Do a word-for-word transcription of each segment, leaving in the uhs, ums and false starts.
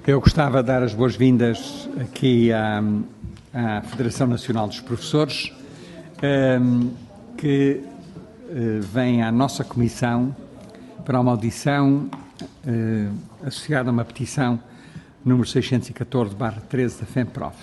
Eu gostava de dar as boas-vindas aqui à, à Federação Nacional dos Professores, um, que uh, vem à nossa comissão para uma audição uh, associada a uma petição número seiscentos e catorze barra treze da FENPROF,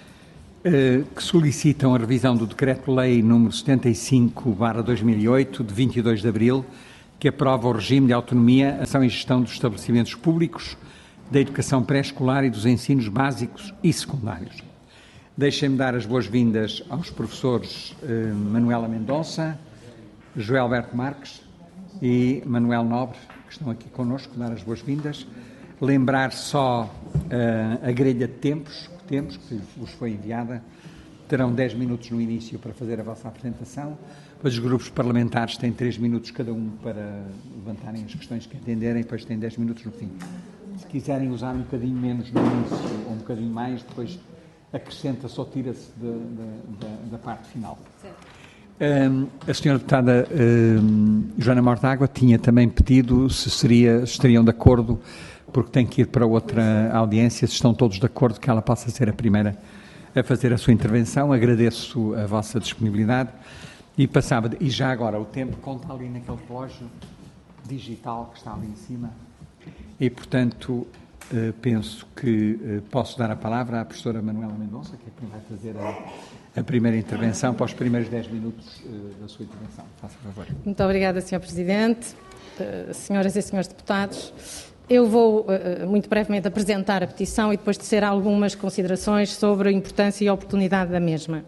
uh, que solicitam a revisão do Decreto-Lei número setenta e cinco barra dois mil e oito, de vinte e dois de abril, que aprova o regime de autonomia, ação e gestão dos estabelecimentos públicos, da educação pré-escolar e dos ensinos básicos e secundários. Deixem-me dar as boas-vindas aos professores eh, Manuela Mendonça, Joel Alberto Marques e Manuel Nobre, que estão aqui connosco, dar as boas-vindas. Lembrar só eh, a grelha de tempos que temos, que vos foi enviada. Terão dez minutos no início para fazer a vossa apresentação. Depois os grupos parlamentares têm três minutos cada um para levantarem as questões que entenderem, depois têm dez minutos no fim. Se quiserem usar um bocadinho menos no início ou um bocadinho mais, depois acrescenta-se ou tira-se da, da, da parte final. Um, a senhora deputada um, Joana Mortágua tinha também pedido se, seria, se estariam de acordo, porque tem que ir para outra audiência, se estão todos de acordo que ela possa ser a primeira a fazer a sua intervenção. Agradeço a vossa disponibilidade e passava, e já agora o tempo conta ali naquele relógio digital que está ali em cima. E, portanto, eh, penso que eh, posso dar a palavra à professora Manuela Mendonça, que é quem vai fazer a, a primeira intervenção, para os primeiros dez minutos eh, da sua intervenção. Faça favor. Muito obrigada, senhor Presidente, uh, senhoras e senhores deputados. Eu vou, uh, muito brevemente, apresentar a petição e depois tecer algumas considerações sobre a importância e a oportunidade da mesma.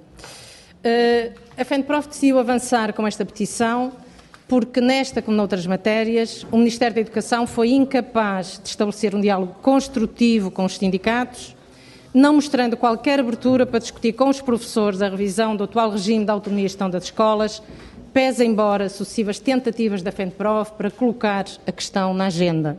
Uh, a FENPROF decidiu avançar com esta petição porque nesta, como noutras matérias, o Ministério da Educação foi incapaz de estabelecer um diálogo construtivo com os sindicatos, não mostrando qualquer abertura para discutir com os professores a revisão do atual regime de autonomia e gestão das escolas, pese embora sucessivas tentativas da FENPROF para colocar a questão na agenda.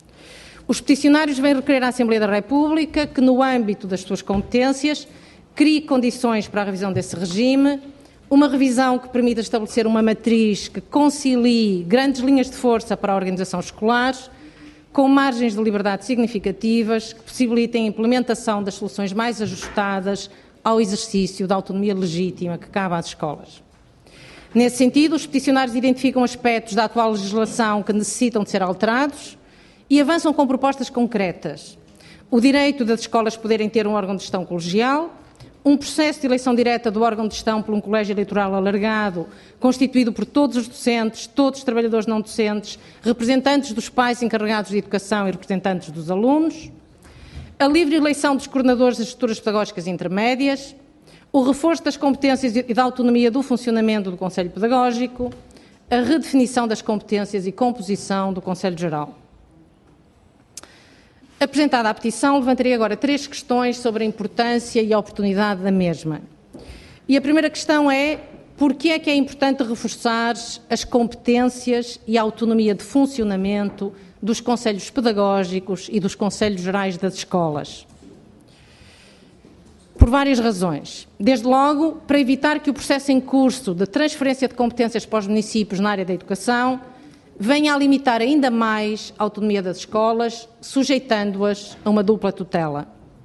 Os peticionários vêm requerer à Assembleia da República que, no âmbito das suas competências, crie condições para a revisão desse regime, uma revisão que permita estabelecer uma matriz que concilie grandes linhas de força para a organização escolar, com margens de liberdade significativas que possibilitem a implementação das soluções mais ajustadas ao exercício da autonomia legítima que cabe às escolas. Nesse sentido, os peticionários identificam aspectos da atual legislação que necessitam de ser alterados e avançam com propostas concretas. O direito das escolas poderem ter um órgão de gestão colegial, um processo de eleição direta do órgão de gestão por um colégio eleitoral alargado, constituído por todos os docentes, todos os trabalhadores não docentes, representantes dos pais encarregados de educação e representantes dos alunos, a livre eleição dos coordenadores das estruturas pedagógicas intermédias, o reforço das competências e da autonomia do funcionamento do Conselho Pedagógico, a redefinição das competências e composição do Conselho Geral. Apresentada a petição, levantarei agora três questões sobre a importância e a oportunidade da mesma. E a primeira questão é: por que é que é importante reforçar as competências e a autonomia de funcionamento dos conselhos pedagógicos e dos conselhos gerais das escolas? Por várias razões. Desde logo, para evitar que o processo em curso de transferência de competências para os municípios na área da educação venha a limitar ainda mais a autonomia das escolas, sujeitando-as a uma dupla tutela.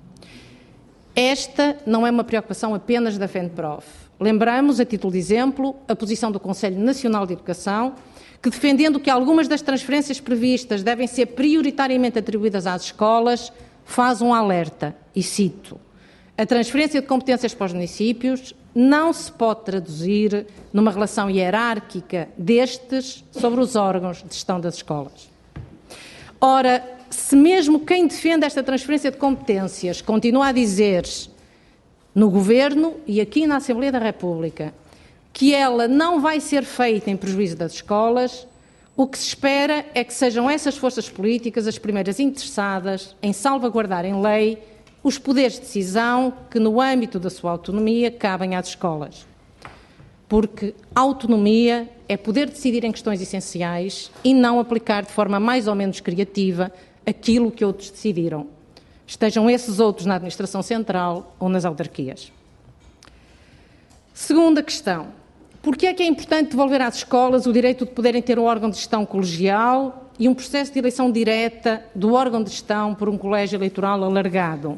Esta não é uma preocupação apenas da FENPROF. Lembramos, a título de exemplo, a posição do Conselho Nacional de Educação, que, defendendo que algumas das transferências previstas devem ser prioritariamente atribuídas às escolas, faz um alerta, e cito: a transferência de competências para os municípios não se pode traduzir numa relação hierárquica destes sobre os órgãos de gestão das escolas. Ora, se mesmo quem defende esta transferência de competências continua a dizer no Governo e aqui na Assembleia da República que ela não vai ser feita em prejuízo das escolas, o que se espera é que sejam essas forças políticas as primeiras interessadas em salvaguardar em lei os poderes de decisão que, no âmbito da sua autonomia, cabem às escolas. Porque autonomia é poder decidir em questões essenciais e não aplicar de forma mais ou menos criativa aquilo que outros decidiram, estejam esses outros na administração central ou nas autarquias. Segunda questão: por que é que é importante devolver às escolas o direito de poderem ter um órgão de gestão colegial e um processo de eleição direta do órgão de gestão por um colégio eleitoral alargado.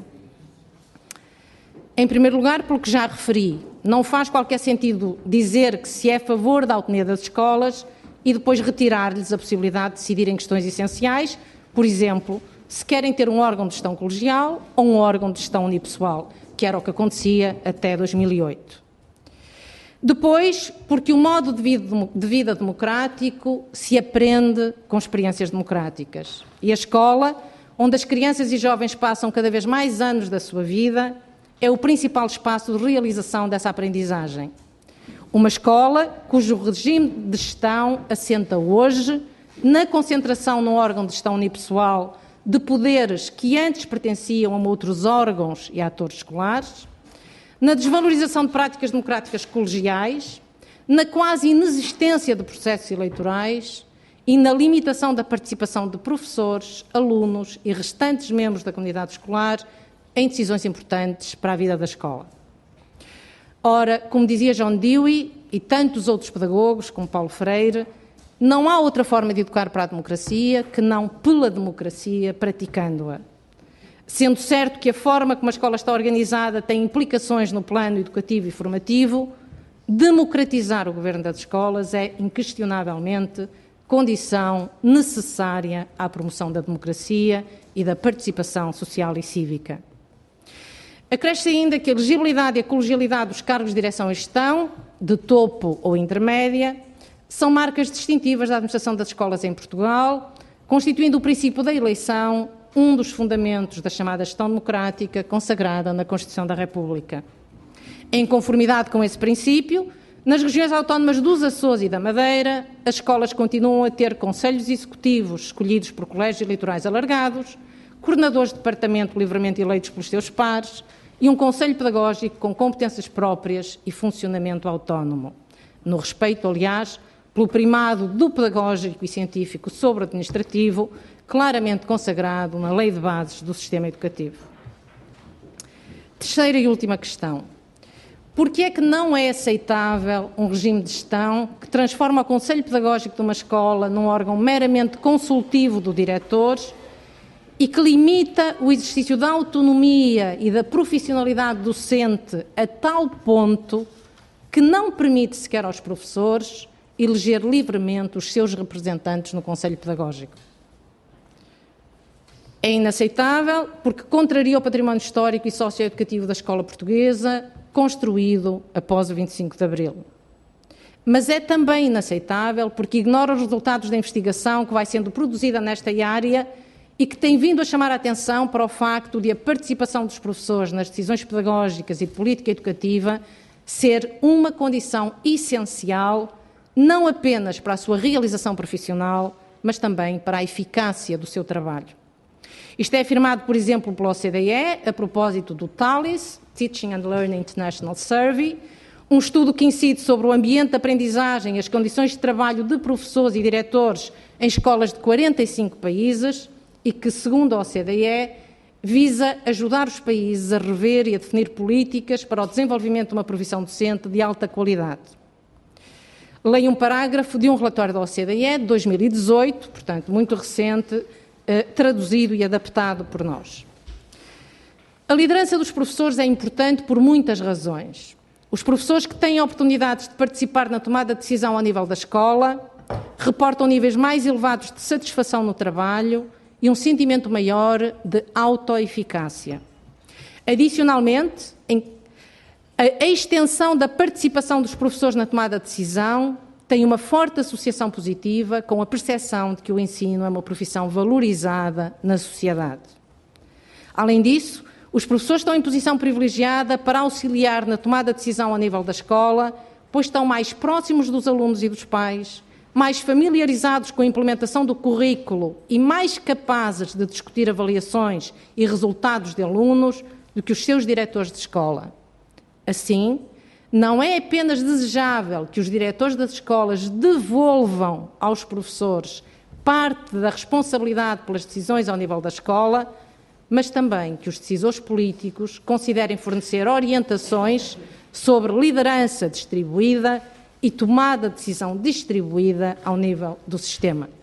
Em primeiro lugar, pelo que já referi, não faz qualquer sentido dizer que se é a favor da autonomia das escolas e depois retirar-lhes a possibilidade de decidir em questões essenciais, por exemplo, se querem ter um órgão de gestão colegial ou um órgão de gestão unipessoal, que era o que acontecia até dois mil e oito. Depois, porque o modo de vida, de vida democrático se aprende com experiências democráticas. E a escola, onde as crianças e jovens passam cada vez mais anos da sua vida, é o principal espaço de realização dessa aprendizagem. Uma escola cujo regime de gestão assenta hoje na concentração num órgão de gestão unipessoal de poderes que antes pertenciam a outros órgãos e atores escolares, na desvalorização de práticas democráticas colegiais, na quase inexistência de processos eleitorais e na limitação da participação de professores, alunos e restantes membros da comunidade escolar em decisões importantes para a vida da escola. Ora, como dizia John Dewey e tantos outros pedagogos, como Paulo Freire, não há outra forma de educar para a democracia que não pela democracia, praticando-a. Sendo certo que a forma como a escola está organizada tem implicações no plano educativo e formativo, democratizar o governo das escolas é, inquestionavelmente, condição necessária à promoção da democracia e da participação social e cívica. Acresce ainda que a elegibilidade e a colegialidade dos cargos de direção e gestão, de topo ou intermédia, são marcas distintivas da administração das escolas em Portugal, constituindo o princípio da eleição um dos fundamentos da chamada gestão democrática consagrada na Constituição da República. Em conformidade com esse princípio, nas regiões autónomas dos Açores e da Madeira, as escolas continuam a ter conselhos executivos escolhidos por colégios eleitorais alargados, coordenadores de departamento livremente eleitos pelos seus pares e um conselho pedagógico com competências próprias e funcionamento autónomo. No respeito, aliás, pelo primado do pedagógico e científico sobre o administrativo, claramente consagrado na Lei de Bases do Sistema Educativo. Terceira e última questão. Por que é que não é aceitável um regime de gestão que transforma o Conselho Pedagógico de uma escola num órgão meramente consultivo do diretor e que limita o exercício da autonomia e da profissionalidade docente a tal ponto que não permite sequer aos professores eleger livremente os seus representantes no Conselho Pedagógico? É inaceitável porque contraria o património histórico e socioeducativo da escola portuguesa, construído após o vinte e cinco de abril. Mas é também inaceitável porque ignora os resultados da investigação que vai sendo produzida nesta área e que tem vindo a chamar a atenção para o facto de a participação dos professores nas decisões pedagógicas e de política educativa ser uma condição essencial, não apenas para a sua realização profissional, mas também para a eficácia do seu trabalho. Isto é afirmado, por exemplo, pela O C D E, a propósito do TALIS, Teaching and Learning International Survey, um estudo que incide sobre o ambiente de aprendizagem e as condições de trabalho de professores e diretores em escolas de quarenta e cinco países e que, segundo a O C D E, visa ajudar os países a rever e a definir políticas para o desenvolvimento de uma profissão docente de alta qualidade. Leio um parágrafo de um relatório da O C D E de dois mil e dezoito, portanto, muito recente, eh, traduzido e adaptado por nós. A liderança dos professores é importante por muitas razões. Os professores que têm oportunidades de participar na tomada de decisão ao nível da escola reportam níveis mais elevados de satisfação no trabalho e um sentimento maior de autoeficácia. Adicionalmente, a extensão da participação dos professores na tomada de decisão tem uma forte associação positiva com a percepção de que o ensino é uma profissão valorizada na sociedade. Além disso, os professores estão em posição privilegiada para auxiliar na tomada de decisão ao nível da escola, pois estão mais próximos dos alunos e dos pais, mais familiarizados com a implementação do currículo e mais capazes de discutir avaliações e resultados de alunos do que os seus diretores de escola. Assim, não é apenas desejável que os diretores das escolas devolvam aos professores parte da responsabilidade pelas decisões ao nível da escola, mas também que os decisores políticos considerem fornecer orientações sobre liderança distribuída e tomada de decisão distribuída ao nível do sistema.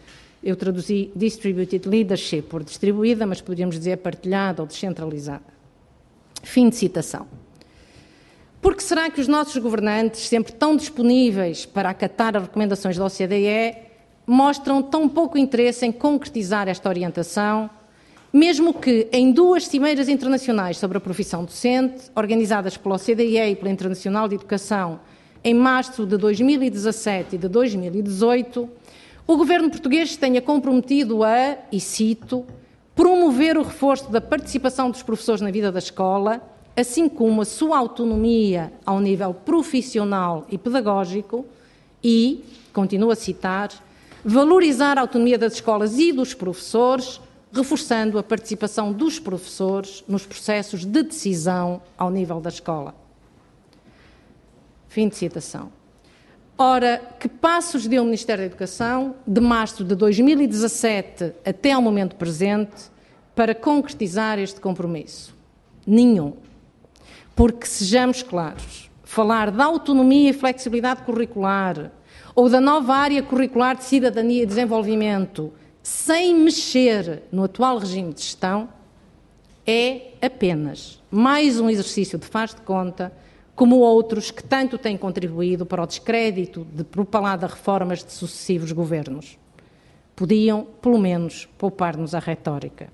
Eu traduzi distributed leadership por distribuída, mas poderíamos dizer partilhada ou descentralizada. Fim de citação. Por que será que os nossos governantes, sempre tão disponíveis para acatar as recomendações da O C D E, mostram tão pouco interesse em concretizar esta orientação, mesmo que em duas cimeiras internacionais sobre a profissão docente, organizadas pela O C D E e pela Internacional de Educação, em março de dois mil e dezassete e de dois mil e dezoito, o governo português tenha comprometido a, e cito, promover o reforço da participação dos professores na vida da escola, assim como a sua autonomia ao nível profissional e pedagógico e, continuo a citar, valorizar a autonomia das escolas e dos professores, reforçando a participação dos professores nos processos de decisão ao nível da escola. Fim de citação. Ora, que passos deu o Ministério da Educação, de março de dois mil e dezassete até ao momento presente, para concretizar este compromisso? Nenhum. Porque, sejamos claros, falar da autonomia e flexibilidade curricular ou da nova área curricular de cidadania e desenvolvimento sem mexer no atual regime de gestão é apenas mais um exercício de faz de conta, como outros que tanto têm contribuído para o descrédito de propalada reformas de sucessivos governos. Podiam, pelo menos, poupar-nos a retórica.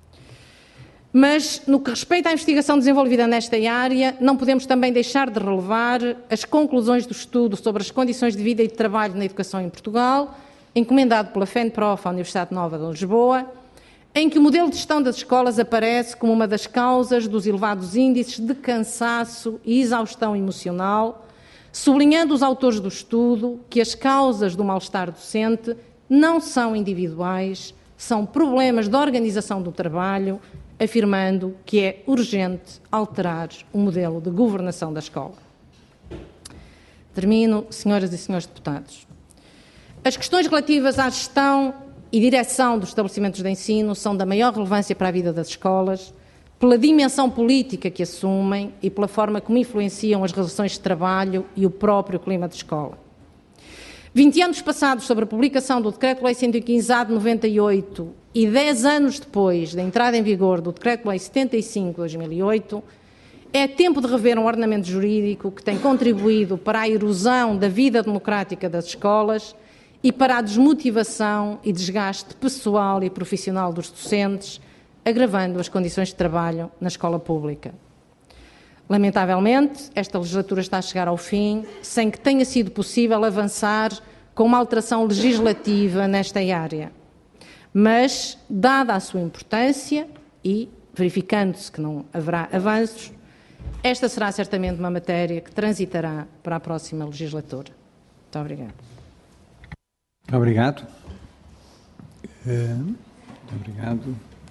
Mas, no que respeita à investigação desenvolvida nesta área, não podemos também deixar de relevar as conclusões do estudo sobre as condições de vida e de trabalho na educação em Portugal, encomendado pela FENPROF à Universidade Nova de Lisboa, em que o modelo de gestão das escolas aparece como uma das causas dos elevados índices de cansaço e exaustão emocional, sublinhando os autores do estudo que as causas do mal-estar docente não são individuais, são problemas de organização do trabalho, afirmando que é urgente alterar o modelo de governação da escola. Termino, senhoras e senhores deputados. As questões relativas à gestão e direção dos estabelecimentos de ensino são da maior relevância para a vida das escolas, pela dimensão política que assumem e pela forma como influenciam as relações de trabalho e o próprio clima de escola. vinte anos passados sobre a publicação do Decreto-Lei cento e quinze A de noventa e oito e dez anos depois da entrada em vigor do Decreto-Lei setenta e cinco de dois mil e oito, é tempo de rever um ordenamento jurídico que tem contribuído para a erosão da vida democrática das escolas e para a desmotivação e desgaste pessoal e profissional dos docentes, agravando as condições de trabalho na escola pública. Lamentavelmente, esta legislatura está a chegar ao fim sem que tenha sido possível avançar com uma alteração legislativa nesta área. Mas, dada a sua importância e verificando-se que não haverá avanços, esta será certamente uma matéria que transitará para a próxima legislatura. Muito obrigada. Obrigado. Muito obrigado.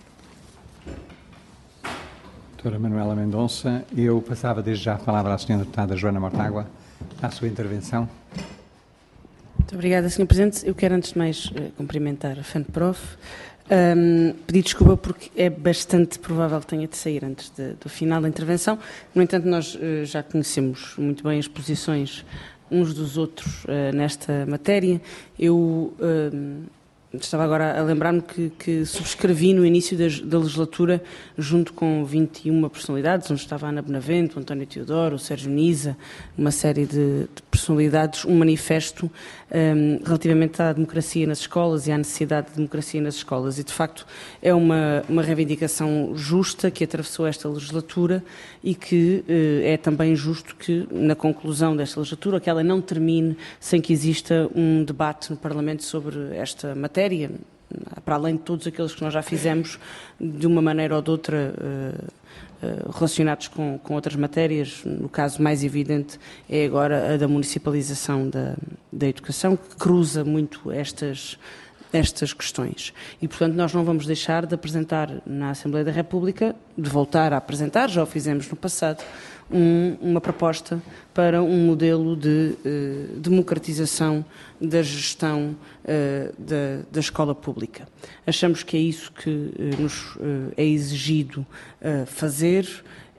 Doutora Manuela Mendonça, eu passava desde já a palavra à senhora deputada Joana Mortágua, à sua intervenção. Muito obrigada, senhor Presidente. Eu quero, antes de mais, cumprimentar a FENPROF, um, pedir desculpa porque é bastante provável que tenha de sair antes de, do final da intervenção. No entanto, nós uh, já conhecemos muito bem as posições uns dos outros uh, nesta matéria. Eu uh, estava agora a lembrar-me que, que subscrevi no início das, da legislatura, junto com vinte e uma personalidades, onde estava a Ana Benavente, o António Teodoro, o Sérgio Nisa, uma série de, de personalidades, um manifesto um, relativamente à democracia nas escolas e à necessidade de democracia nas escolas. E, de facto, é uma, uma reivindicação justa que atravessou esta legislatura e que uh, é também justo que, na conclusão desta legislatura, que ela não termine sem que exista um debate no Parlamento sobre esta matéria, para além de todos aqueles que nós já fizemos, de uma maneira ou de outra, relacionados com, com outras matérias. No caso mais evidente é agora a da municipalização da, da educação, que cruza muito estas, estas questões. E, portanto, nós não vamos deixar de apresentar na Assembleia da República, de voltar a apresentar, já o fizemos no passado, Um, uma proposta para um modelo de uh, democratização da gestão uh, da, da escola pública. Achamos que é isso que uh, nos uh, é exigido uh, fazer.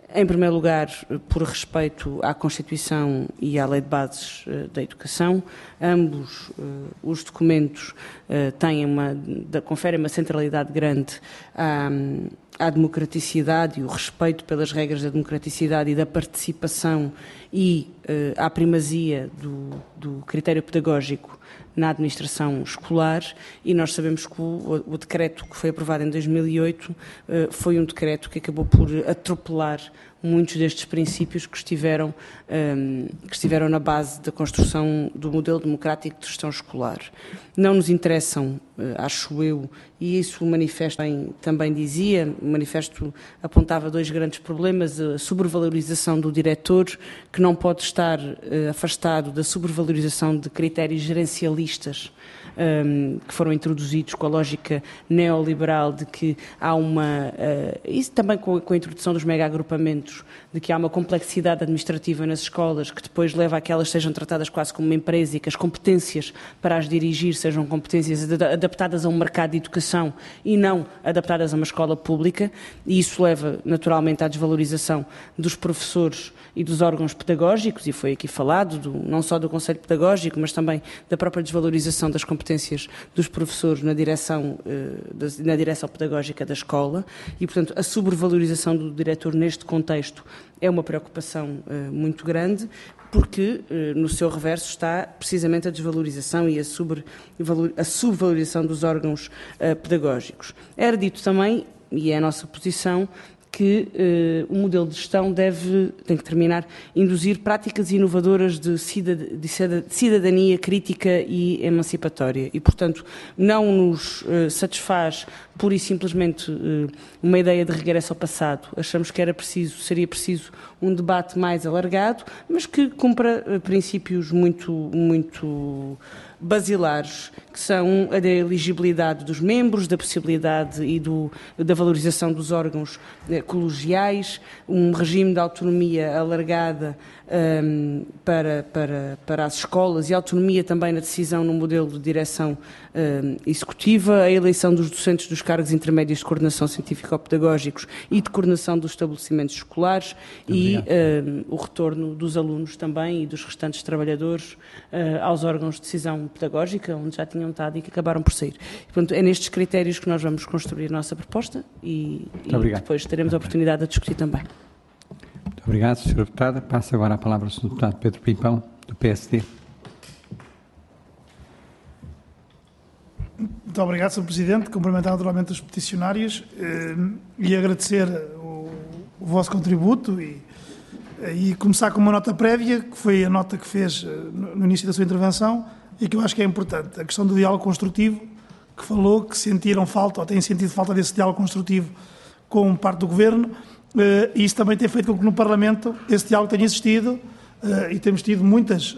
Em primeiro lugar, por respeito à Constituição e à Lei de Bases uh, da Educação, ambos uh, os documentos uh, têm uma, da, conferem uma centralidade grande à, à democraticidade e o respeito pelas regras da democraticidade e da participação e uh, à primazia do, do critério pedagógico na administração escolar, e nós sabemos que o, o decreto que foi aprovado em dois mil e oito uh, foi um decreto que acabou por atropelar muitos destes princípios que estiveram, um, que estiveram na base da construção do modelo democrático de gestão escolar. Não nos interessam, uh, acho eu, e isso o manifesto também, também dizia, o manifesto apontava dois grandes problemas: a sobrevalorização do diretor, que não pode estar uh, afastado da sobrevalorização de critérios gerencialistas Um, que foram introduzidos com a lógica neoliberal de que há uma, uh, isso também com, com a introdução dos mega-agrupamentos, de que há uma complexidade administrativa nas escolas que depois leva a que elas sejam tratadas quase como uma empresa e que as competências para as dirigir sejam competências adaptadas a um mercado de educação e não adaptadas a uma escola pública, e isso leva naturalmente à desvalorização dos professores e dos órgãos pedagógicos, e foi aqui falado do, não só do Conselho Pedagógico, mas também da própria desvalorização das competências dos professores na direção, na direção pedagógica da escola, e, portanto, a sobrevalorização do diretor neste contexto é uma preocupação muito grande, porque no seu reverso está precisamente a desvalorização e a, sobre, a subvalorização dos órgãos pedagógicos. Era dito também, e é a nossa posição, que uh, o modelo de gestão deve, tem que terminar, induzir práticas inovadoras de, cidad de cidadania crítica e emancipatória, e, portanto, não nos uh, satisfaz pura e simplesmente uh, uma ideia de regresso ao passado. Achamos que era preciso, seria preciso um debate mais alargado, mas que cumpra uh, princípios muito, muito basilares, que são a da elegibilidade dos membros, da possibilidade e do, da valorização dos órgãos eh, colegiais, um regime de autonomia alargada um, para, para, para as escolas e autonomia também na decisão no modelo de direção um, executiva, a eleição dos docentes dos cargos intermédios de coordenação científico-pedagógicos e de coordenação dos estabelecimentos escolares. Obrigado. E um, o retorno dos alunos também e dos restantes trabalhadores uh, aos órgãos de decisão pedagógica, onde já tinham estado e que acabaram por sair. E, portanto, é nestes critérios que nós vamos construir a nossa proposta e, e depois teremos a oportunidade de discutir também. Muito obrigado, senhora Deputada. Passo agora a palavra ao senhor Deputado Pedro Pimpão, do P S D. Muito obrigado, senhor Presidente. Cumprimentar naturalmente os peticionários eh, e agradecer o, o vosso contributo e, e começar com uma nota prévia, que foi a nota que fez no, no início da sua intervenção e que eu acho que é importante. A questão do diálogo construtivo, que falou que sentiram falta, ou têm sentido falta desse diálogo construtivo com parte do Governo, uh, e isso também tem feito com que no Parlamento esse diálogo tenha existido uh, e temos tido muitas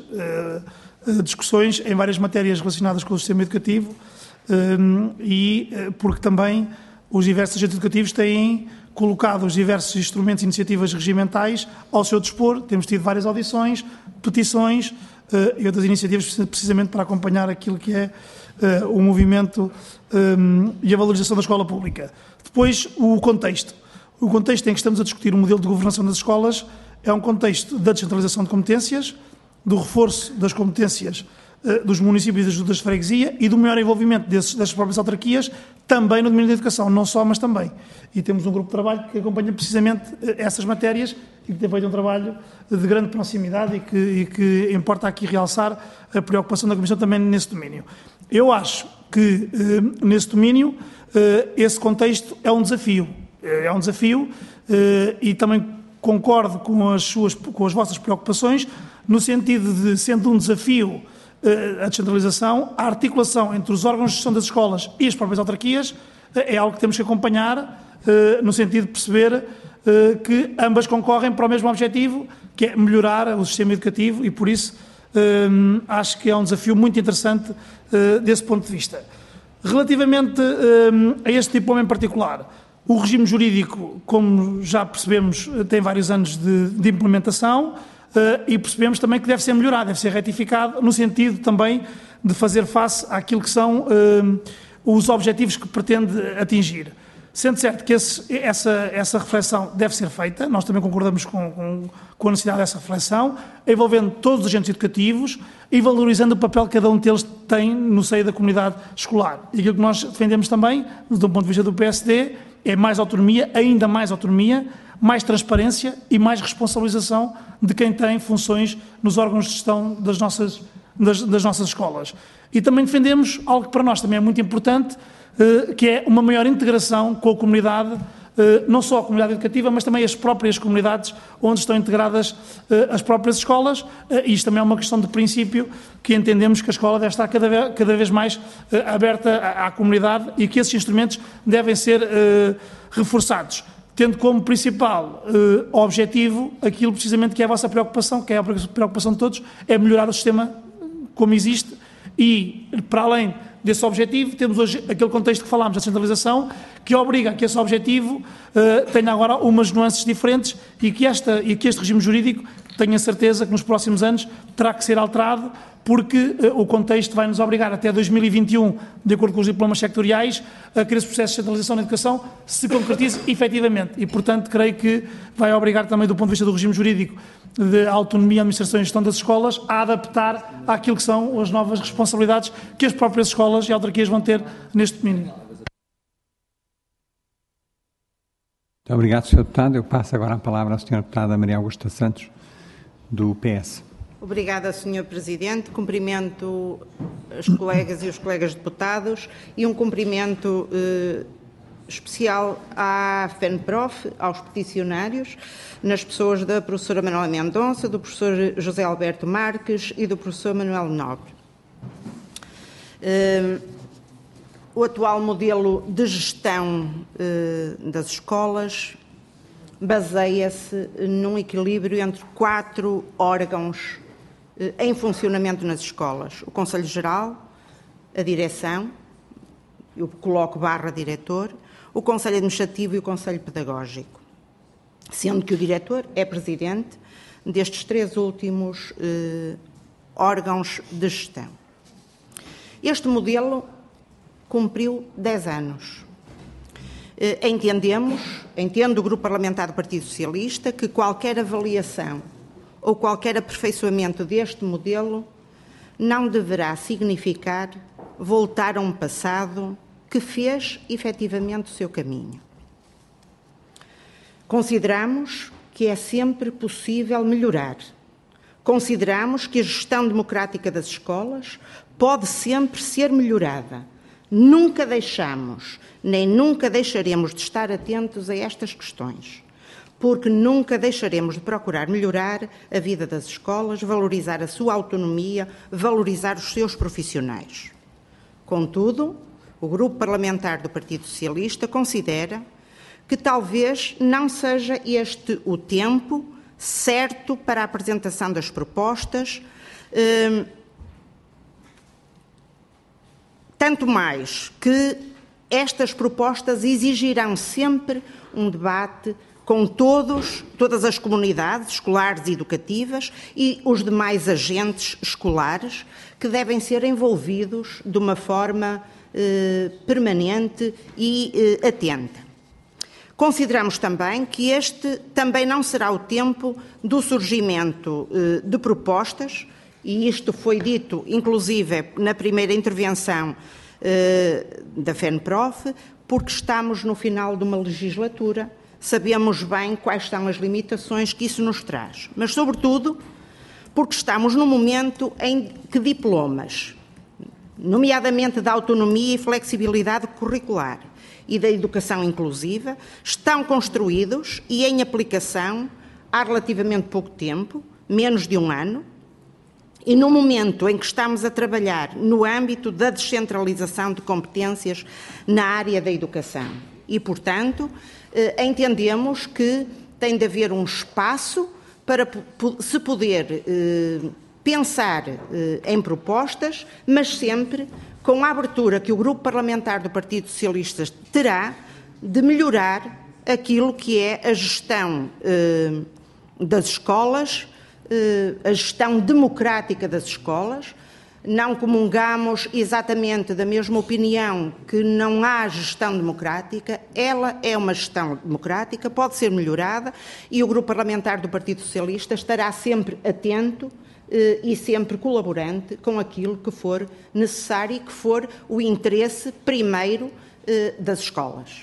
uh, discussões em várias matérias relacionadas com o sistema educativo uh, e uh, porque também os diversos agentes educativos têm colocado os diversos instrumentos e iniciativas regimentais ao seu dispor. Temos tido várias audições, petições uh, e outras iniciativas precisamente para acompanhar aquilo que é uh, o movimento um, e a valorização da escola pública. Depois, o contexto. O contexto em que estamos a discutir o modelo de governação das escolas é um contexto da descentralização de competências, do reforço das competências uh, dos municípios e das juntas de freguesia e do maior envolvimento desses, dessas próprias autarquias também no domínio da educação, não só, mas também. E temos um grupo de trabalho que acompanha precisamente uh, essas matérias e que tem feito um trabalho de grande proximidade e que, e que importa aqui realçar a preocupação da Comissão também nesse domínio. Eu acho que uh, nesse domínio uh, esse contexto é um desafio. É um desafio uh, e também concordo com as, suas, com as vossas preocupações, no sentido de, sendo um desafio uh, a descentralização, a articulação entre os órgãos de gestão das escolas e as próprias autarquias uh, é algo que temos que acompanhar, uh, no sentido de perceber uh, que ambas concorrem para o mesmo objetivo, que é melhorar o sistema educativo e, por isso, uh, acho que é um desafio muito interessante uh, desse ponto de vista. Relativamente uh, a este diploma em particular, o regime jurídico, como já percebemos, tem vários anos de, de implementação uh, e percebemos também que deve ser melhorado, deve ser retificado, no sentido também de fazer face àquilo que são uh, os objetivos que pretende atingir. Sendo certo que esse, essa, essa reflexão deve ser feita, nós também concordamos com, com, com a necessidade dessa reflexão, envolvendo todos os agentes educativos e valorizando o papel que cada um deles tem no seio da comunidade escolar. E aquilo que nós defendemos também, do ponto de vista do P S D, é mais autonomia, ainda mais autonomia, mais transparência e mais responsabilização de quem tem funções nos órgãos de gestão das nossas, das, das nossas escolas. E também defendemos algo que para nós também é muito importante, que é uma maior integração com a comunidade, não só a comunidade educativa, mas também as próprias comunidades onde estão integradas as próprias escolas. E isto também é uma questão de princípio, que entendemos que a escola deve estar cada vez, cada vez mais aberta à, à comunidade e que esses instrumentos devem ser reforçados, tendo como principal objetivo aquilo precisamente que é a vossa preocupação, que é a preocupação de todos, é melhorar o sistema como existe e, para além desse objetivo, temos hoje aquele contexto que falámos, da centralização, que obriga a que esse objetivo uh, tenha agora umas nuances diferentes e que, esta, e que este regime jurídico, tenha certeza que nos próximos anos terá que ser alterado, porque uh, o contexto vai nos obrigar até dois mil e vinte e um, de acordo com os diplomas sectoriais, a que esse processo de centralização na educação se concretize efetivamente. E, portanto, creio que vai obrigar também, do ponto de vista do regime jurídico, de autonomia, administração e gestão das escolas, a adaptar àquilo que são as novas responsabilidades que as próprias escolas e autarquias vão ter neste domínio. Muito obrigado, senhor Deputado. Eu passo agora a palavra à senhora Deputada Maria Augusta Santos, do P S. Obrigada, senhor Presidente. Cumprimento os colegas e os colegas deputados e um cumprimento eh, especial à FENPROF, aos peticionários, nas pessoas da professora Manuela Mendonça, do professor José Alberto Marques e do professor Manuel Nobre. Uh, o atual modelo de gestão uh, das escolas baseia-se num equilíbrio entre quatro órgãos uh, em funcionamento nas escolas: o Conselho Geral, a Direção, eu coloco barra diretor, o Conselho Administrativo e o Conselho Pedagógico, sendo que o diretor é presidente destes três últimos eh, órgãos de gestão. Este modelo cumpriu dez anos. Eh, entendemos, entende o Grupo Parlamentar do Partido Socialista, que qualquer avaliação ou qualquer aperfeiçoamento deste modelo não deverá significar voltar a um passado que fez efetivamente o seu caminho. Consideramos que é sempre possível melhorar. Consideramos que a gestão democrática das escolas pode sempre ser melhorada. Nunca deixamos, nem nunca deixaremos de estar atentos a estas questões, porque nunca deixaremos de procurar melhorar a vida das escolas, valorizar a sua autonomia, valorizar os seus profissionais. Contudo, o Grupo Parlamentar do Partido Socialista considera que talvez não seja este o tempo certo para a apresentação das propostas, eh, tanto mais que estas propostas exigirão sempre um debate com todos, todas as comunidades escolares e educativas e os demais agentes escolares que devem ser envolvidos de uma forma eh, permanente e eh, atenta. Consideramos também que este também não será o tempo do surgimento eh, de propostas, e isto foi dito, inclusive, na primeira intervenção eh, da FENPROF, porque estamos no final de uma legislatura, sabemos bem quais são as limitações que isso nos traz, mas, sobretudo, porque estamos num momento em que diplomas, nomeadamente da autonomia e flexibilidade curricular e da educação inclusiva, estão construídos e em aplicação há relativamente pouco tempo, menos de um ano, e no momento em que estamos a trabalhar no âmbito da descentralização de competências na área da educação. E, portanto, eh, entendemos que tem de haver um espaço para se poder eh, pensar eh, em propostas, mas sempre com a abertura que o Grupo Parlamentar do Partido Socialista terá de melhorar aquilo que é a gestão eh, das escolas, eh, a gestão democrática das escolas, não comungamos exatamente da mesma opinião que não há gestão democrática. Ela é uma gestão democrática, pode ser melhorada e o Grupo Parlamentar do Partido Socialista estará sempre atento eh, e sempre colaborante com aquilo que for necessário e que for o interesse primeiro eh, das escolas.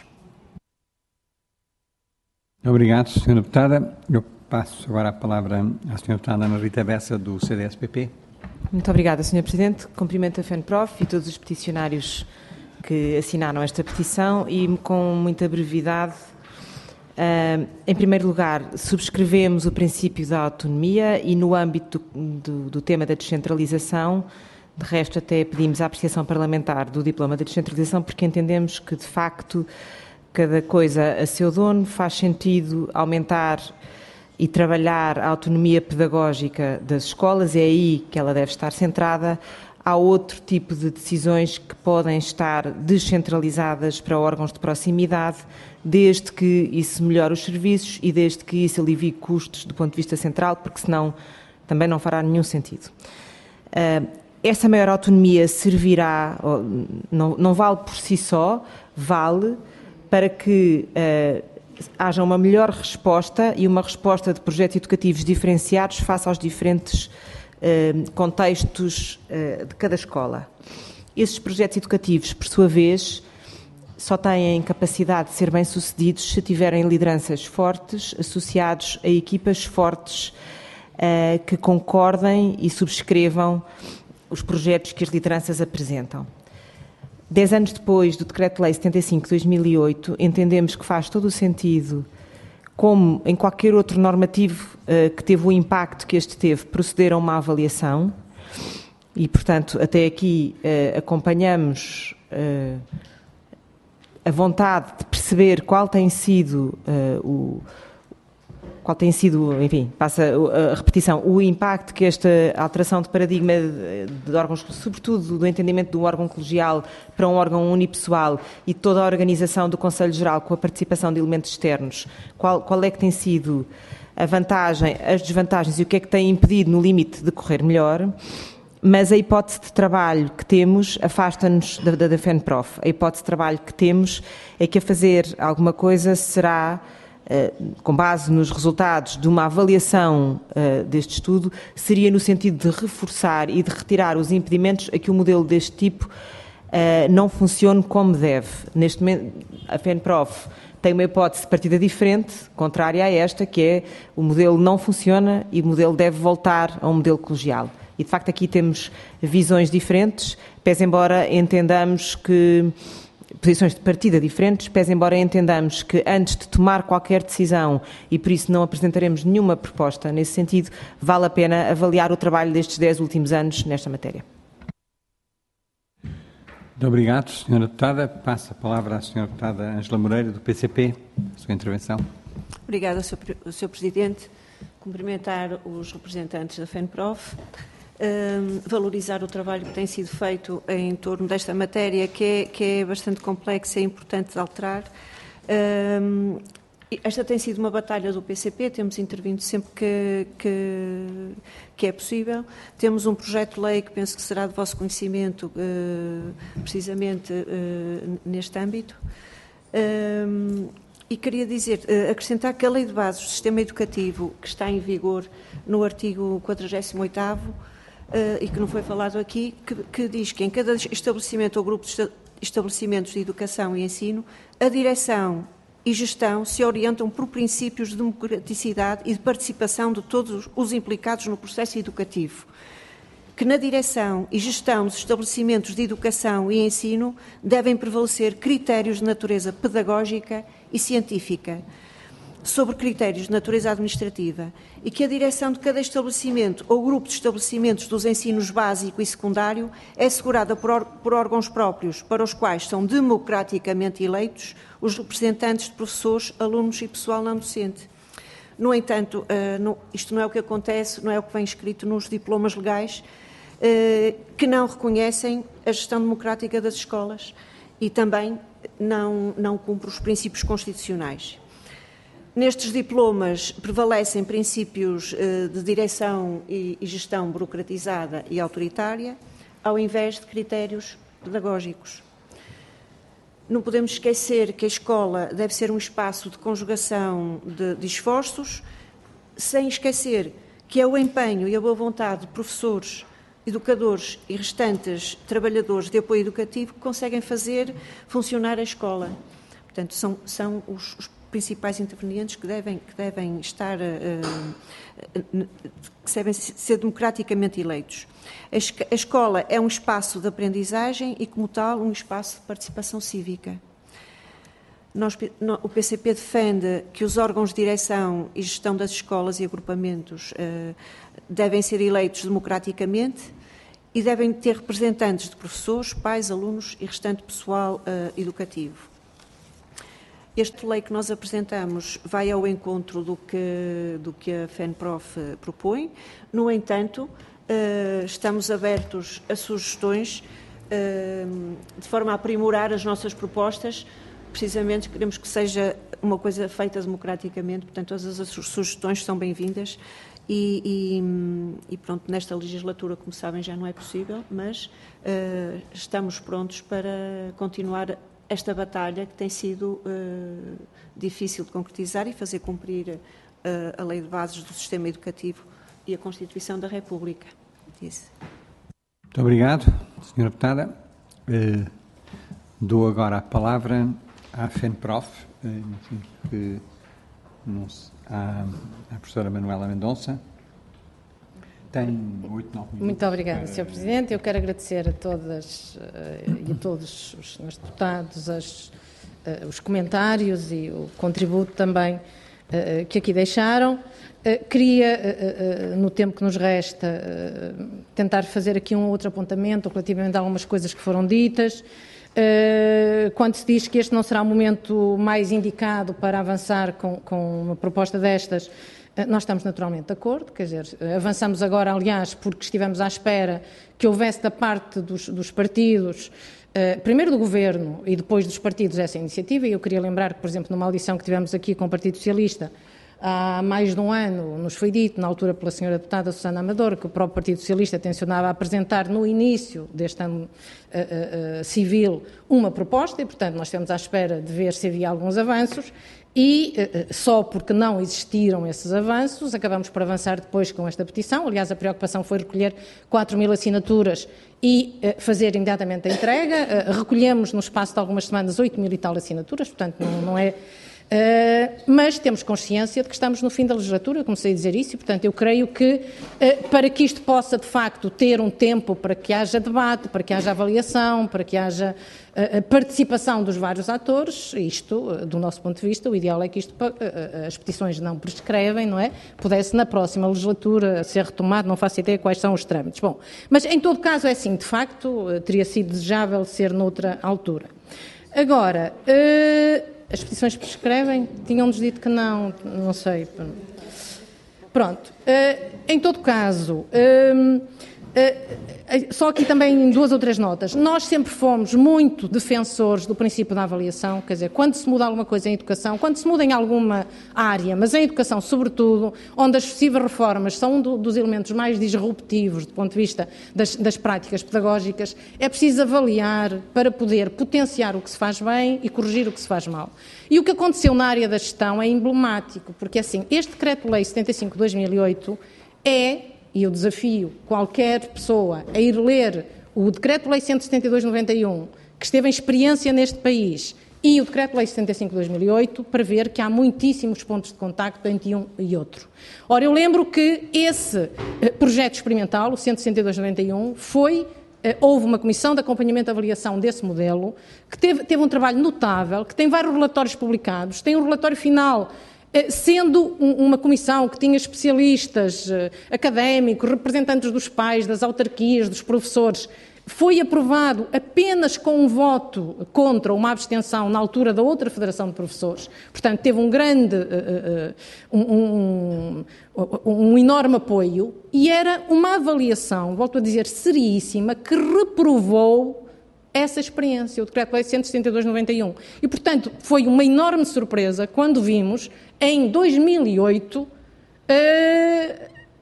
Obrigado, senhora Deputada. Eu passo agora a palavra à senhora Deputada Ana Rita Bessa, do C D S P P. Muito obrigada, senhor Presidente. Cumprimento a FENPROF e todos os peticionários que assinaram esta petição e, com muita brevidade, uh, em primeiro lugar, subscrevemos o princípio da autonomia e, no âmbito do, do, do tema da descentralização, de resto, até pedimos a apreciação parlamentar do diploma da descentralização, porque entendemos que, de facto, cada coisa a seu dono, faz sentido aumentar e trabalhar a autonomia pedagógica das escolas, é aí que ela deve estar centrada. Há outro tipo de decisões que podem estar descentralizadas para órgãos de proximidade, desde que isso melhore os serviços e desde que isso alivie custos do ponto de vista central, porque senão também não fará nenhum sentido. Essa maior autonomia servirá, não, não vale por si só, vale para que uh, haja uma melhor resposta e uma resposta de projetos educativos diferenciados face aos diferentes uh, contextos uh, de cada escola. Esses projetos educativos, por sua vez, só têm capacidade de ser bem-sucedidos se tiverem lideranças fortes, associados a equipas fortes uh, que concordem e subscrevam os projetos que as lideranças apresentam. Dez anos depois do Decreto-Lei setenta e cinco de dois mil e oito, entendemos que faz todo o sentido, como em qualquer outro normativo uh, que teve o impacto que este teve, proceder a uma avaliação e, portanto, até aqui uh, acompanhamos uh, a vontade de perceber qual tem sido uh, o qual tem sido, enfim, passa a repetição, o impacto que esta alteração de paradigma de, de órgãos, sobretudo do entendimento do órgão colegial para um órgão unipessoal e toda a organização do Conselho Geral com a participação de elementos externos, qual, qual é que tem sido a vantagem, as desvantagens e o que é que tem impedido no limite de correr melhor, mas a hipótese de trabalho que temos afasta-nos da, da, da FENPROF. A hipótese de trabalho que temos é que a fazer alguma coisa será, com base nos resultados de uma avaliação uh, deste estudo, seria no sentido de reforçar e de retirar os impedimentos a que o modelo deste tipo uh, não funcione como deve. Neste momento, a FENPROF tem uma hipótese de partida diferente, contrária a esta, que é o modelo não funciona e o modelo deve voltar a um modelo colegial. E, de facto, aqui temos visões diferentes, pese embora entendamos que posições de partida diferentes, pese embora entendamos que antes de tomar qualquer decisão, e por isso não apresentaremos nenhuma proposta nesse sentido, vale a pena avaliar o trabalho destes dez últimos anos nesta matéria. Muito obrigado, senhora Deputada. Passo a palavra à senhora Deputada Ângela Moreira, do P C P, a sua intervenção. Obrigada, senhor Presidente. Cumprimentar os representantes da FENPROF. Um, valorizar o trabalho que tem sido feito em torno desta matéria, que é, que é bastante complexa e importante de alterar. Um, esta tem sido uma batalha do P C P, temos intervindo sempre que, que, que é possível. Temos um projeto de lei que penso que será de vosso conhecimento, uh, precisamente uh, neste âmbito. Um, E queria dizer, acrescentar que a Lei de Bases do Sistema Educativo, que está em vigor no artigo quadragésimo oitavo, uh, e que não foi falado aqui, que, que diz que em cada estabelecimento ou grupo de estabelecimentos de educação e ensino, a direção e gestão se orientam por princípios de democraticidade e de participação de todos os implicados no processo educativo. Que na direção e gestão dos estabelecimentos de educação e ensino devem prevalecer critérios de natureza pedagógica e científica sobre critérios de natureza administrativa e que a direção de cada estabelecimento ou grupo de estabelecimentos dos ensinos básico e secundário é assegurada por, por órgãos próprios para os quais são democraticamente eleitos os representantes de professores, alunos e pessoal não docente. No entanto, uh, não, isto não é o que acontece, não é o que vem escrito nos diplomas legais, uh, que não reconhecem a gestão democrática das escolas e também não, não cumpre os princípios constitucionais. Nestes diplomas prevalecem princípios uh, de direção e, e gestão burocratizada e autoritária, ao invés de critérios pedagógicos. Não podemos esquecer que a escola deve ser um espaço de conjugação de, de esforços, sem esquecer que é o empenho e a boa vontade de professores, educadores e restantes trabalhadores de apoio educativo que conseguem fazer funcionar a escola. Portanto, são, são os, os principais intervenientes que devem, que devem estar, uh, uh, que devem ser democraticamente eleitos. A, a escola é um espaço de aprendizagem e, como tal, um espaço de participação cívica. Nós, no, o P C P defende que os órgãos de direção e gestão das escolas e agrupamentos uh, devem ser eleitos democraticamente e devem ter representantes de professores, pais, alunos e restante pessoal uh, educativo. Este lei que nós apresentamos vai ao encontro do que, do que a FENPROF propõe. No entanto, uh, estamos abertos a sugestões uh, de forma a aprimorar as nossas propostas. Precisamente queremos que seja uma coisa feita democraticamente, portanto todas as sugestões são bem-vindas e, e, e pronto, nesta legislatura, como sabem, já não é possível, mas uh, estamos prontos para continuar esta batalha que tem sido uh, difícil de concretizar e fazer cumprir uh, a Lei de Bases do Sistema Educativo e a Constituição da República. Disse. Muito obrigado, senhora Deputada. Uh, dou agora a palavra à FENPROF, enfim, que, não se, à, à professora Manuela Mendonça. Tem oito, nove minutos. Muito obrigada, para... senhor Presidente. Eu quero agradecer a todas uh, e a todos os senhores deputados as, uh, os comentários e o contributo também uh, que aqui deixaram. Uh, queria, uh, uh, no tempo que nos resta, uh, tentar fazer aqui um outro apontamento relativamente a algumas coisas que foram ditas. Uh, quando se diz que este não será o momento mais indicado para avançar com, com uma proposta destas, uh, nós estamos naturalmente de acordo, quer dizer, avançamos agora, aliás, porque estivemos à espera que houvesse da parte dos, dos partidos, uh, primeiro do Governo e depois dos partidos, essa iniciativa, e eu queria lembrar que, por exemplo, numa audição que tivemos aqui com o Partido Socialista, há mais de um ano, nos foi dito, na altura pela senhora deputada Susana Amador, que o próprio Partido Socialista tencionava apresentar no início deste ano uh, uh, uh, civil uma proposta e, portanto, nós estamos à espera de ver se havia alguns avanços e uh, só porque não existiram esses avanços, acabamos por avançar depois com esta petição. Aliás, a preocupação foi recolher quatro mil assinaturas e uh, fazer imediatamente a entrega. Uh, recolhemos no espaço de algumas semanas oito mil e tal assinaturas, portanto, não, não é... Uh, mas temos consciência de que estamos no fim da legislatura, comecei a dizer isso, e, portanto, eu creio que uh, para que isto possa, de facto, ter um tempo para que haja debate, para que haja avaliação, para que haja uh, participação dos vários atores, isto, uh, do nosso ponto de vista, o ideal é que isto, uh, as petições não prescrevem, não é? Pudesse, na próxima legislatura, ser retomado, não faço ideia quais são os trâmites. Bom, mas, em todo caso, é assim, de facto, uh, teria sido desejável ser noutra altura. Agora... Uh, As petições prescrevem? Tinham-nos dito que não, não sei. Pronto. Uh, em todo caso, uh, uh, só aqui também duas ou três notas. Nós sempre fomos muito defensores do princípio da avaliação, quer dizer, quando se muda alguma coisa em educação, quando se muda em alguma área, mas em educação sobretudo, onde as sucessivas reformas são um do, dos elementos mais disruptivos do ponto de vista das, das práticas pedagógicas, é preciso avaliar para poder potenciar o que se faz bem e corrigir o que se faz mal. E o que aconteceu na área da gestão é emblemático, porque assim, este Decreto-Lei setenta e cinco de dois mil e oito é... E eu desafio qualquer pessoa a ir ler o Decreto-Lei cento e setenta e dois de noventa e um, que esteve em experiência neste país, e o Decreto-Lei setenta e cinco de dois mil e oito, para ver que há muitíssimos pontos de contacto entre um e outro. Ora, eu lembro que esse projeto experimental, o cento e sessenta e dois de noventa e um, foi... Houve uma comissão de acompanhamento e avaliação desse modelo, que teve, teve um trabalho notável, que tem vários relatórios publicados, tem um relatório final... Sendo uma comissão que tinha especialistas, académicos, representantes dos pais, das autarquias, dos professores, foi aprovado apenas com um voto contra uma abstenção na altura da outra Federação de Professores. Portanto, teve um grande, um, um, um enorme apoio e era uma avaliação, volto a dizer, seríssima, que reprovou essa experiência, o Decreto-Lei cento e setenta e dois de noventa e um. E, portanto, foi uma enorme surpresa quando vimos, em dois mil e oito, uh,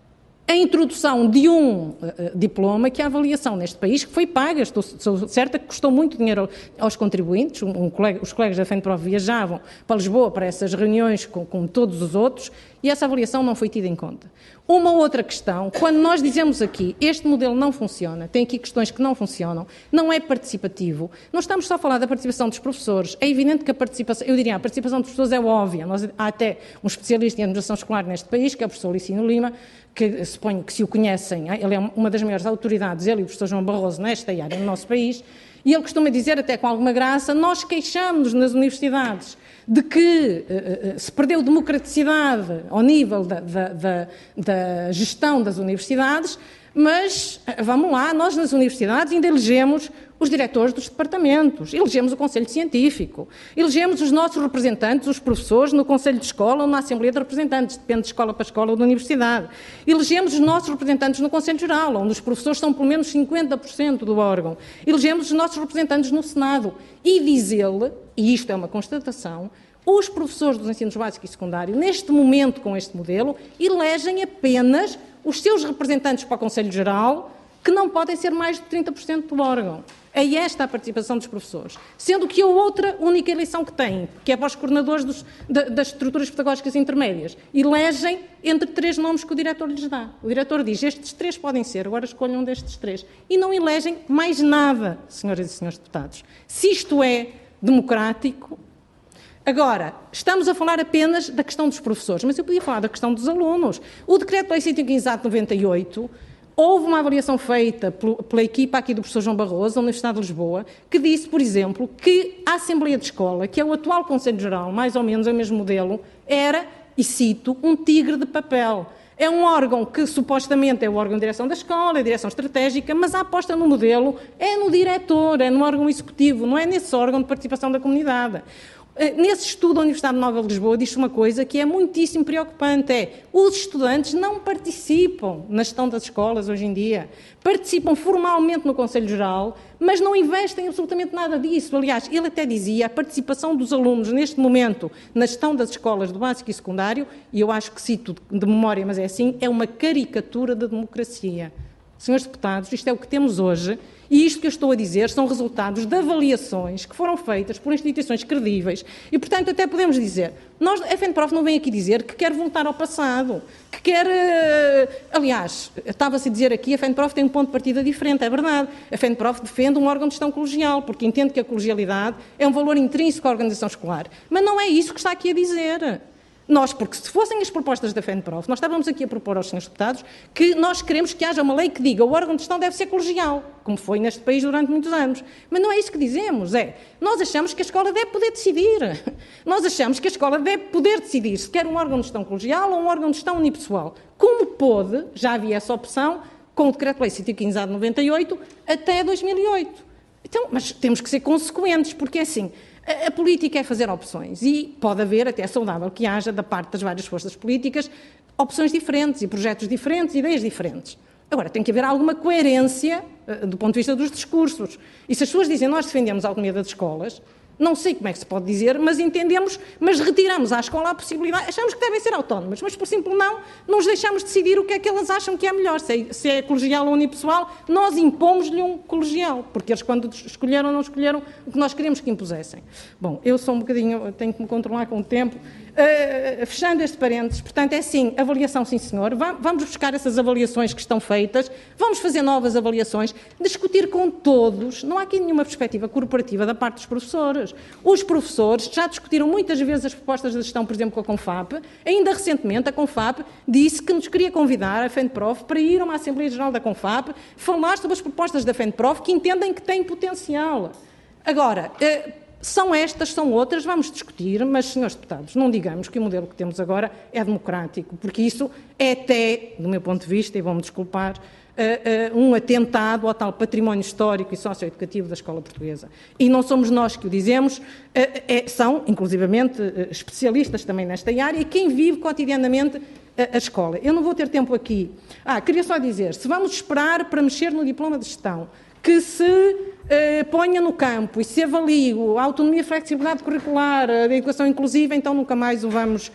a introdução de um uh, diploma que a avaliação neste país que foi paga, estou, estou certa que custou muito dinheiro aos contribuintes, um, um colega, os colegas da FENPROF viajavam para Lisboa para essas reuniões com, com todos os outros e essa avaliação não foi tida em conta. Uma outra questão, quando nós dizemos aqui este modelo não funciona, tem aqui questões que não funcionam, não é participativo, não estamos só a falar da participação dos professores, é evidente que a participação, eu diria, a participação dos professores é óbvia, nós, há até um especialista em administração escolar neste país, que é o professor Licínio Lima, que suponho que se o conhecem, ele é uma das maiores autoridades, ele e o professor João Barroso nesta área no nosso país, e ele costuma dizer, até com alguma graça, nós queixamos-nos nas universidades de que uh, uh, se perdeu democraticidade ao nível da, da, da, da gestão das universidades, mas, vamos lá, nós nas universidades ainda elegemos os diretores dos departamentos, elegemos o Conselho Científico, elegemos os nossos representantes, os professores, no Conselho de Escola ou na Assembleia de Representantes, depende de escola para escola ou da universidade. Elegemos os nossos representantes no Conselho Geral, onde os professores são pelo menos cinquenta por cento do órgão. Elegemos os nossos representantes no Senado. E diz ele, e isto é uma constatação, os professores dos ensinos básico e secundário, neste momento com este modelo, elegem apenas os seus representantes para o Conselho Geral, que não podem ser mais de trinta por cento do órgão. É esta a participação dos professores. Sendo que a outra única eleição que têm, que é para os coordenadores dos, da, das estruturas pedagógicas intermédias, elegem entre três nomes que o diretor lhes dá. O diretor diz, estes três podem ser, agora escolham um destes três. E não elegem mais nada, senhoras e senhores deputados. Se isto é democrático... Agora, estamos a falar apenas da questão dos professores, mas eu podia falar da questão dos alunos. O Decreto-Lei cento e quinze A de noventa e oito, houve uma avaliação feita pela equipa aqui do professor João Barroso, da Universidade de Lisboa, que disse, por exemplo, que a Assembleia de Escola, que é o atual Conselho Geral, mais ou menos é o mesmo modelo, era, e cito, um tigre de papel. É um órgão que supostamente é o órgão de direção da escola, é a direção estratégica, mas a aposta no modelo é no diretor, é no órgão executivo, não é nesse órgão de participação da comunidade. Nesse estudo, a Universidade Nova de Lisboa diz uma coisa que é muitíssimo preocupante, é os estudantes não participam na gestão das escolas hoje em dia, participam formalmente no Conselho Geral, mas não investem absolutamente nada disso. Aliás, ele até dizia a participação dos alunos neste momento na gestão das escolas do básico e secundário, e eu acho que cito de memória, mas é assim, é uma caricatura da democracia. Senhores deputados, isto é o que temos hoje. E isto que eu estou a dizer são resultados de avaliações que foram feitas por instituições credíveis e, portanto, até podemos dizer, nós, a FENPROF não vem aqui dizer que quer voltar ao passado, que quer... Uh, aliás, estava-se a dizer aqui, a FENPROF tem um ponto de partida diferente, é verdade. A FENPROF defende um órgão de gestão colegial, porque entende que a colegialidade é um valor intrínseco à organização escolar. Mas não é isso que está aqui a dizer. Nós, porque se fossem as propostas da FENPROF, nós estávamos aqui a propor aos senhores deputados que nós queremos que haja uma lei que diga o órgão de gestão deve ser colegial, como foi neste país durante muitos anos. Mas não é isso que dizemos, é, nós achamos que a escola deve poder decidir. Nós achamos que a escola deve poder decidir se quer um órgão de gestão colegial ou um órgão de gestão unipessoal. Como pôde, já havia essa opção, com o Decreto-Lei cento e quinze A de noventa e oito até dois mil e oito. Então, mas temos que ser consequentes, porque é assim... A política é fazer opções e pode haver, até é saudável que haja, da parte das várias forças políticas, opções diferentes e projetos diferentes, ideias diferentes. Agora, tem que haver alguma coerência uh, do ponto de vista dos discursos. E se as pessoas dizem nós defendemos a autonomia das escolas, não sei como é que se pode dizer, mas entendemos, mas retiramos à escola a possibilidade, achamos que devem ser autónomas, mas por simples não, não os deixamos decidir o que é que elas acham que é melhor, se é, se é colegial ou unipessoal, nós impomos-lhe um colegial, porque eles quando escolheram não escolheram o que nós queríamos que impusessem. Bom, eu sou um bocadinho, tenho que me controlar com o tempo. Uh, fechando este parênteses, portanto, é sim, avaliação sim senhor, vamos buscar essas avaliações que estão feitas, vamos fazer novas avaliações, discutir com todos, não há aqui nenhuma perspectiva corporativa da parte dos professores. Os professores já discutiram muitas vezes as propostas de gestão, por exemplo, com a CONFAP, ainda recentemente a CONFAP disse que nos queria convidar, a FENPROF, para ir a uma Assembleia Geral da CONFAP, falar sobre as propostas da FENPROF que entendem que têm potencial. Agora, uh, são estas, são outras, vamos discutir, mas, senhores deputados, não digamos que o modelo que temos agora é democrático, porque isso é até, do meu ponto de vista, e vão-me desculpar, uh, uh, um atentado ao tal património histórico e socioeducativo da escola portuguesa. E não somos nós que o dizemos, uh, é, são, inclusivamente, uh, especialistas também nesta área, e quem vive cotidianamente a, a escola. Eu não vou ter tempo aqui. Ah, queria só dizer, se vamos esperar para mexer no diploma de gestão, que se uh, ponha no campo e se avalie a autonomia e a flexibilidade curricular, a educação inclusiva, então nunca mais o vamos uh,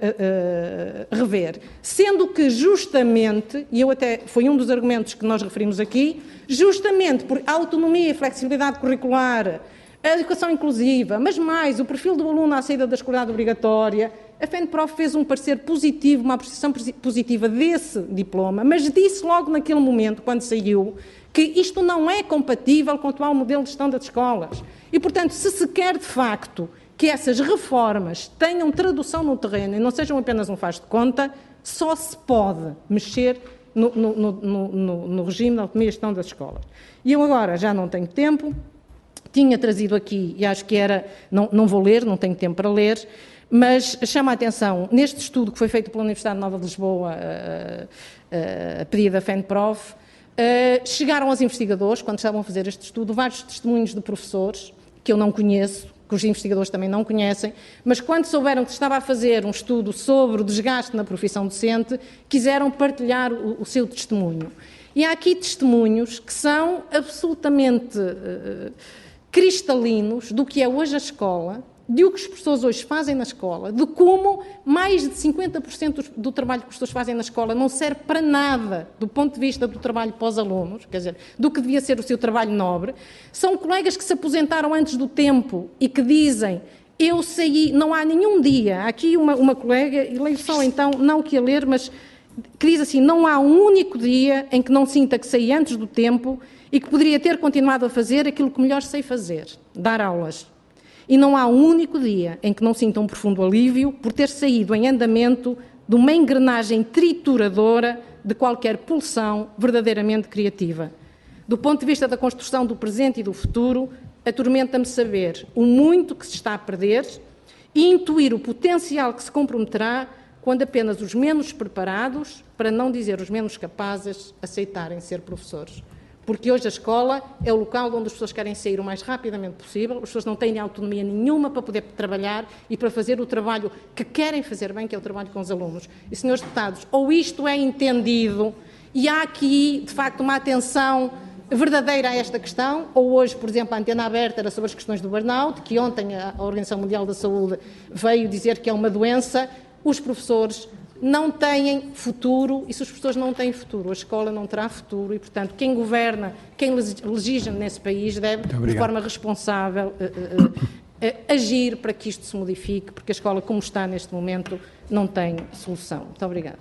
uh, uh, rever. Sendo que justamente, e eu até, foi um dos argumentos que nós referimos aqui, justamente por autonomia e flexibilidade curricular, a educação inclusiva, mas mais o perfil do aluno à saída da escolaridade obrigatória, a FENPROF fez um parecer positivo, uma apreciação positiva desse diploma, mas disse logo naquele momento, quando saiu, que isto não é compatível com o atual modelo de gestão das escolas. E, portanto, se se quer de facto que essas reformas tenham tradução no terreno e não sejam apenas um faz de conta, só se pode mexer no, no, no, no, no regime da autonomia e gestão das escolas. E eu agora já não tenho tempo, tinha trazido aqui, e acho que era, não, não vou ler, não tenho tempo para ler, mas chama a atenção, neste estudo que foi feito pela Universidade Nova de Lisboa, a, a, a pedido da FENPROF, Uh, chegaram aos investigadores, quando estavam a fazer este estudo, vários testemunhos de professores, que eu não conheço, que os investigadores também não conhecem, mas quando souberam que se estava a fazer um estudo sobre o desgaste na profissão docente, quiseram partilhar o, o seu testemunho. E há aqui testemunhos que são absolutamente uh, cristalinos do que é hoje a escola, de o que os professores hoje fazem na escola, de como mais de cinquenta por cento do, do trabalho que os professores fazem na escola não serve para nada do ponto de vista do trabalho para os alunos, quer dizer, do que devia ser o seu trabalho nobre. São colegas que se aposentaram antes do tempo e que dizem, eu saí, não há nenhum dia, há aqui uma, uma colega, e leio só então, não o que ia ler, mas que diz assim, não há um único dia em que não sinta que saí antes do tempo e que poderia ter continuado a fazer aquilo que melhor sei fazer, dar aulas. E não há um único dia em que não sinta um profundo alívio por ter saído em andamento de uma engrenagem trituradora de qualquer pulsão verdadeiramente criativa. Do ponto de vista da construção do presente e do futuro, atormenta-me saber o muito que se está a perder e intuir o potencial que se comprometerá quando apenas os menos preparados, para não dizer os menos capazes, aceitarem ser professores. Porque hoje a escola é o local onde as pessoas querem sair o mais rapidamente possível, as pessoas não têm autonomia nenhuma para poder trabalhar e para fazer o trabalho que querem fazer bem, que é o trabalho com os alunos. E, senhores deputados, ou isto é entendido e há aqui, de facto, uma atenção verdadeira a esta questão, ou hoje, por exemplo, a antena aberta era sobre as questões do burnout, que ontem a Organização Mundial da Saúde veio dizer que é uma doença, os professores não têm futuro, e se os professores não têm futuro, a escola não terá futuro e, portanto, quem governa, quem legisla nesse país deve, de forma responsável, uh, uh, uh, agir para que isto se modifique, porque a escola, como está neste momento, não tem solução. Muito obrigada.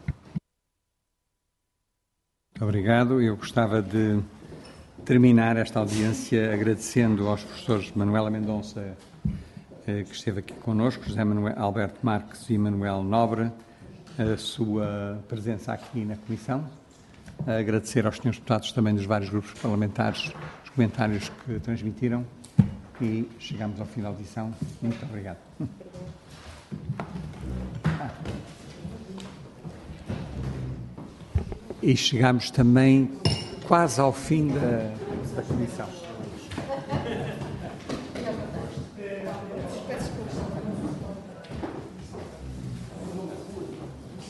Muito obrigado. Eu gostava de terminar esta audiência agradecendo aos professores Manuela Mendonça, eh, que esteve aqui connosco, José Manuel Alberto Marques e Manuel Nobre, a sua presença aqui na Comissão. Agradecer aos senhores deputados também dos vários grupos parlamentares os comentários que transmitiram e chegamos ao fim da audição. Muito obrigado. Ah. E chegamos também quase ao fim da, da Comissão.